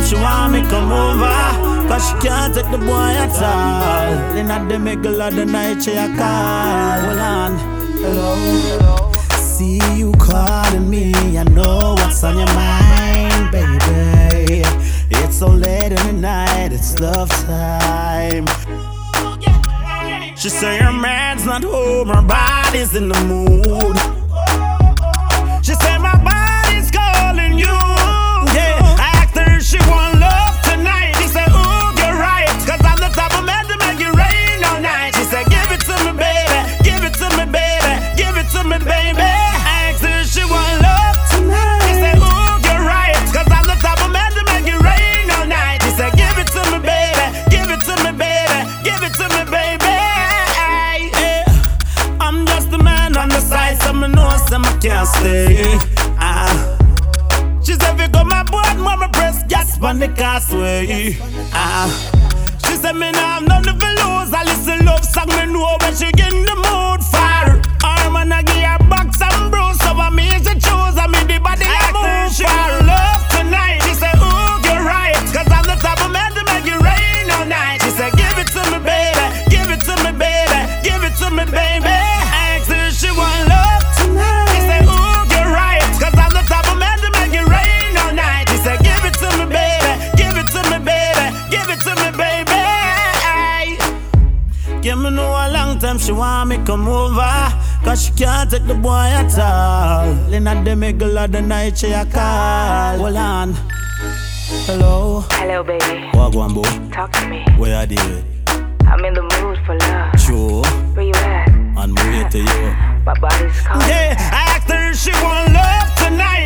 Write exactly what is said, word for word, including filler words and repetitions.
she want me come over, cause she can't take the boy at all. In the middle of the night she a call. Hold on, hello. See you calling me, I know what's on your mind, baby. It's so late in the night, it's love time. She say her man's not home, her body's in the mood. She say my body's calling you. Yeah, I asked her if she want love tonight. She said, ooh, you're right, cause I'm the type of man to make it rain all night. She said, give it to me, baby, give it to me, baby, give it to me, baby. I asked her if she want love tonight. She said, ooh, you're right, cause I'm the type of man to make it rain all night. She said, give it to me, baby, give it to me, baby, give it to me, baby. I'm just a man on the side, so me know some I can't stay. Ah. She said, if you go my board, mama press gas on the causeway. Ah. She said, me nah have nothing to lose. I listen love song, me know when she in the mood for. Her man a give her box and bruise, so I mean she choose. I mean the body I move she for. Love tonight. She said, ooh, you're right, cause I'm the type of man to make it rain all night. She said, give it to me, baby, give it to me, baby, give it to me, baby. She want love tonight. She said, ooh, you're right, cause I'm the type of man to make it rain all night. She said, give it to me, baby, give it to me, baby, give it to me, baby. Give me know a long time she want me come over, cause she can't take the boy at all. In the middle of the night she a call. Hold on, hello. Hello, baby. What go on, boy? Talk to me. Where are you? I'm in the mood for love. True. Where you at? On my way to you. My body's calling. Yeah, I asked her if she want love tonight.